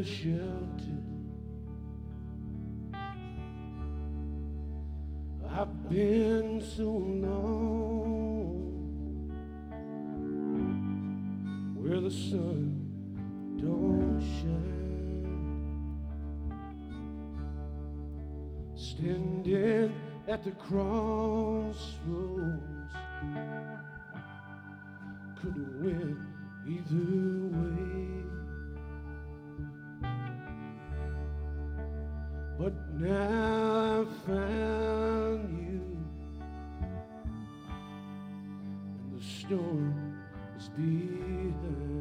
never sheltered. I've been so long where the sun don't shine, standing at the crossroads, couldn't win either way. But now I've found you, and the storm is behind.